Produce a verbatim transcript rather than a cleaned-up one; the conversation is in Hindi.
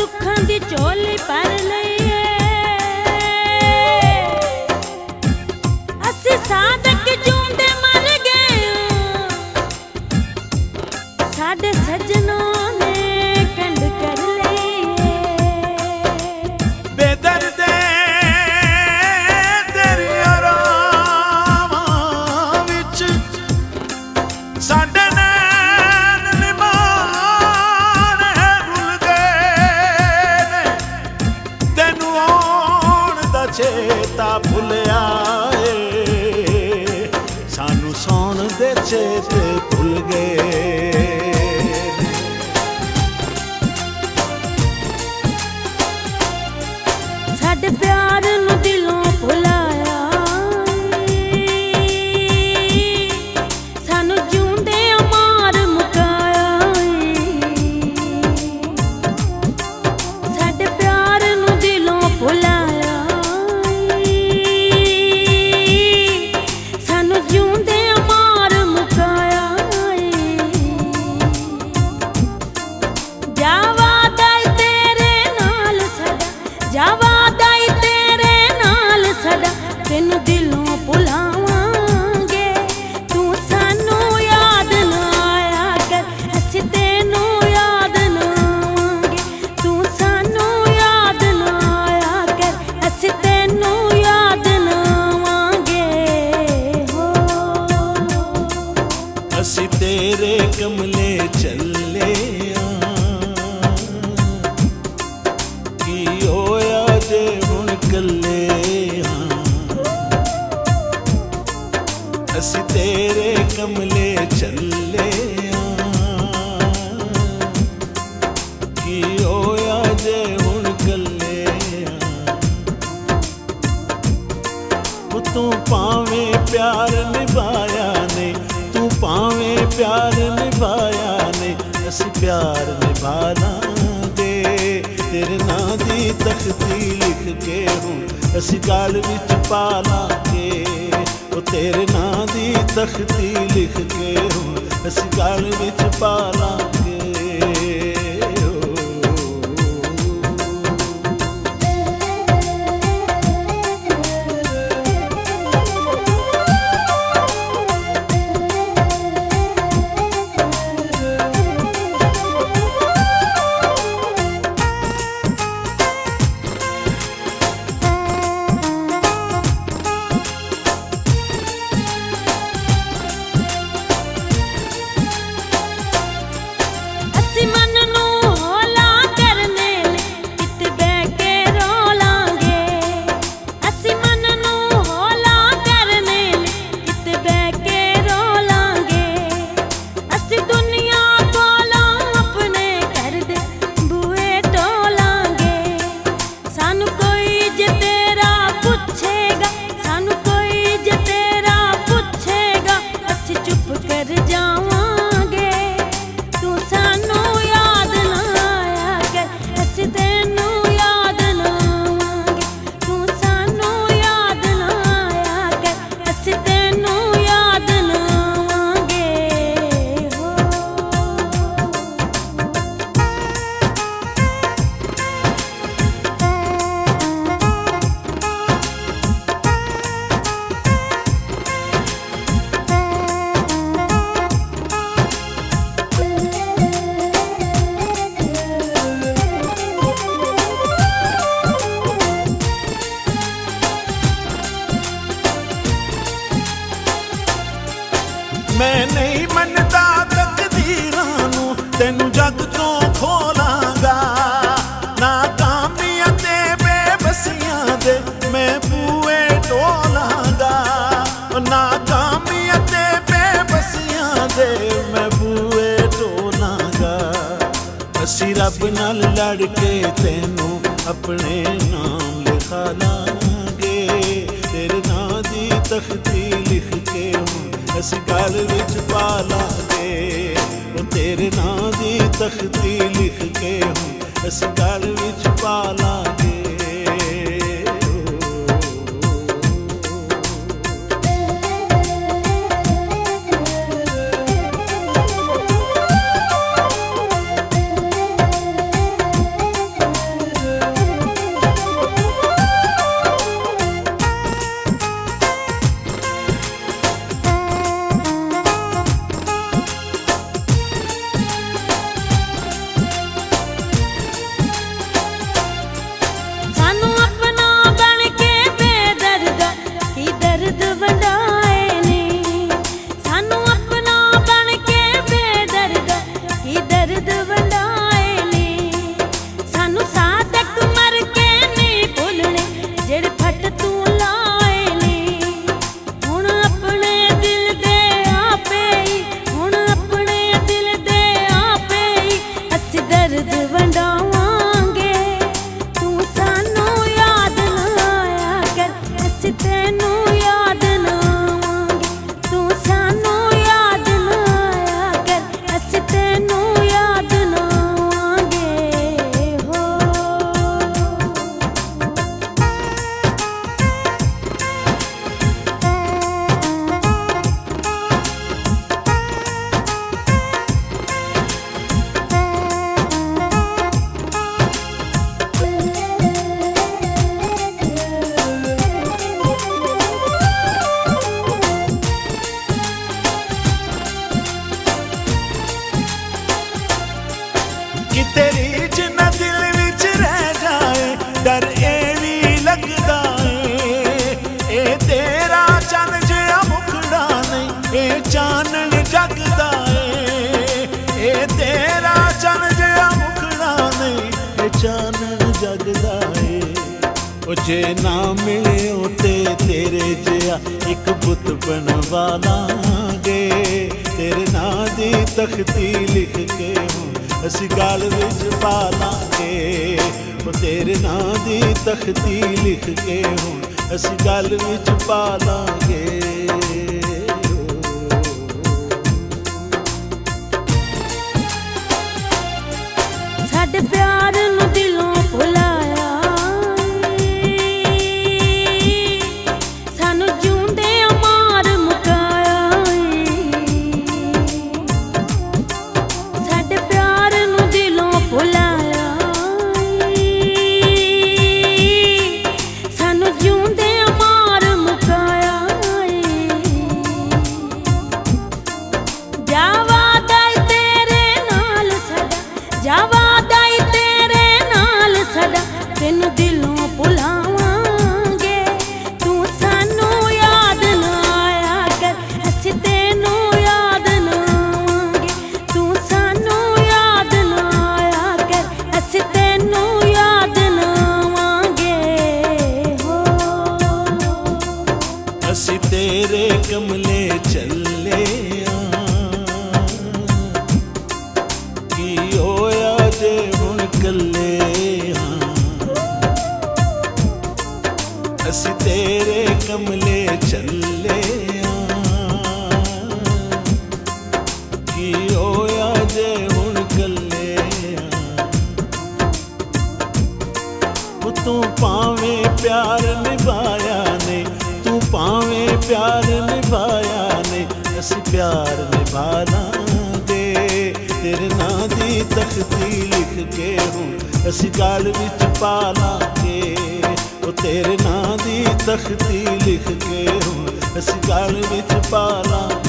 सुखां दी झोली भर लईए असी साधक जूंदे मर गए साडे सजनों ने कंड कर लईए बेदर्दे तेरी आरामां विच साडे चेता भुलिया सानू सौण दे चेते भुल गए साडे प्यार नू दिलों भुलाया सानू जूंदे मार मुकाया साडे प्यार नू दिलों भुलाया तेनू दिलों भुलावांगे तू सानू याद ना आया कर असी तेनू याद ना आवांगे तू सानू याद ना आया कर असी तेनू याद ना आवांगे हो असी तेरे कमले चले की होया जे हुण कले असी तेरे कमले चले की होया जे हुण कले तू पावे प्यार निभाया ने तू पावे प्यार निभाया ने असी प्यार निभा लांगे तेरे नां दी तख्ती लिख के हूँ असी गल विच पा लांगे तेरे नां दी तख्ती लिख के हूँ असी गल विच पा लांगे मैं नहीं मनता तकदीरां नू तेनू जग तो खोलांगा नाकामियां ते बेबसियां दे मैं बूए टोलांगा नाकामियां ते बेबसियां दे मैं बूए टोलांगा असी रब नाल लड़ के तेनू अपने नाम लिखा लांगे तेरे नां दी तख्ती लिख के असी गल विच पा लांगे तेरे नां दी तख्ती लिख के हूँ असी गल विच पा लांगे चानन जगदा है। ओ जे ना मिले ते तेरे जिहा एक बुत बनवा लांगे, तेरे नां दी तख्ती लिख के हुण असी गल विच पा लांगे। ओ तेरे नां दी तख्ती लिख के हुण असी गल विच पा लांगे। साडे प्यार नू दिलों भुलाया, सानू जिउंदे मार मुकाया। साडे प्यार नू दिलों भुलाया, सानू जिउंदे मार मुकाया। जावा दाई तेरे नाल सदा, जावा तेनू दिलों भुलावांगे, तू सानू याद ना आया कर, असी तेनू याद ना आवांगे। तू सानू याद ना आया कर, असी तेनू याद ना आवांगे। हो असी तेरे कमले चले की होया जे हुण कल्ले। असी तेरे कमले चले की होया जे हुण कल्ले। तू पावे प्यार निभाया ने, तू पावे प्यार निभाया ने, असी प्यार निभा लांगे। तेरे नां दी तख्ती लिख के हुण असी गल विच पा लांगे। ओ तेरे नां दी तख्ती लिख के हुण असी गल विच पा लांगे।